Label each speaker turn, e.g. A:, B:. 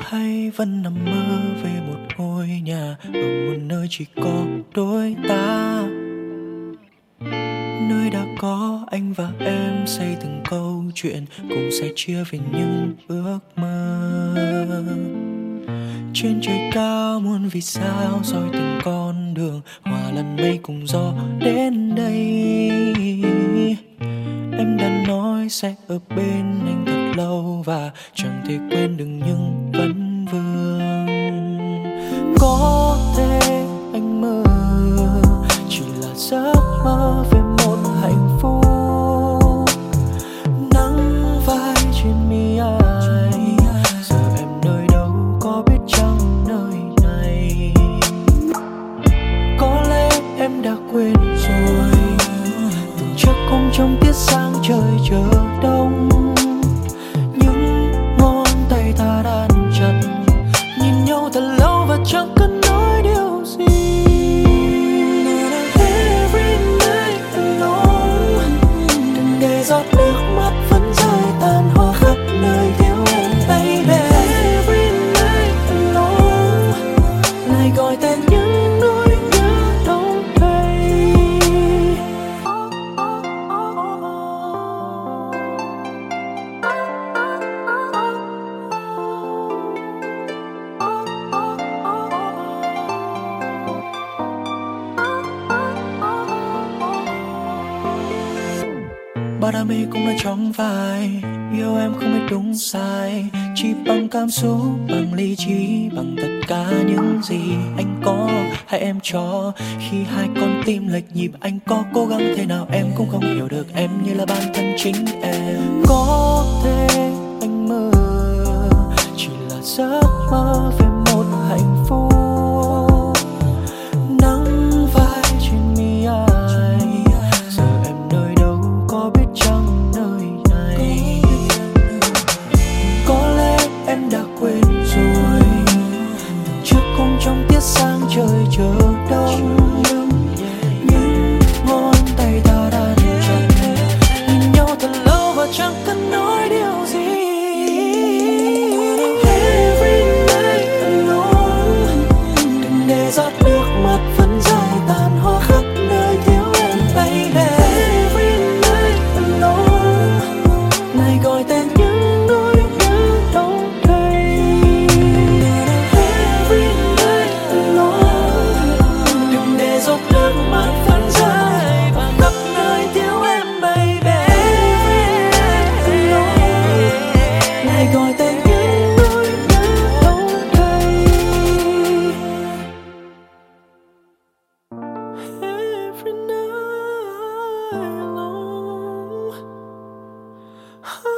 A: hay vẫn nằm mơ về một ngôi nhà ở một nơi chỉ có đôi ta, nơi đã có anh và em xây từng câu chuyện cùng sẻ chia về những ước mơ. Trên trời cao muôn vì sao soi từng con đường, hòa lẫn mây cùng gió đến đây. Em đã nói sẽ ở bên anh thật lâu và chẳng thể quên được những vấn vương. Có thể anh mơ chỉ là giấc mơ về một hạnh phúc, nắng vai trên mi ai. Giờ em nơi đâu có biết chăng nơi này. Có lẽ em đã quên rồi, từng chiếc hôm trong tiết sáng trời chờ đông, những ngón tay ta đan chặt nhìn nhau thật lâu và chẳng cần nói điều gì. Every night alone, đừng để giọt nước mắt vẫn rơi tàn hoa khắp nơi thiếu em baby. Every night alone, lại gọi tên những nỗi nhớ đông đầy. Bao đam mê cũng đã chóng phai, yêu em không biết đúng sai, chỉ bằng cảm xúc, bằng lý trí, bằng tất cả những gì anh có hay em cho. Khi hai con tim lệch nhịp, anh có cố gắng thế nào em cũng không hiểu được em như là bản thân chính em. Có thể anh mơ chỉ là giấc mơ về một hạnh phúc, nắng vai trên mi ai. Giờ em nơi đâu có biết chăng nơi này. Có lẽ em đã quên rồi, từng chiếc hôm trong tiết sáng trời chờ đông, những ngón tay ta đan chặt nhìn nhau thật lâu và chẳng cần nói điều gì. Every night alone, đừng để giọt nước mắt vẫn rơi tàn hoa khắp nơi thiếu em baby. Every night alone, lại gọi tên những nỗi nhớ đông đầy. Every night alone, đừng để giọt nước mắt vẫn rơi và khắp nơi thiếu em baby. Every night alone, lại gọi tên những nỗi nhớ đông đầy. Every night alone.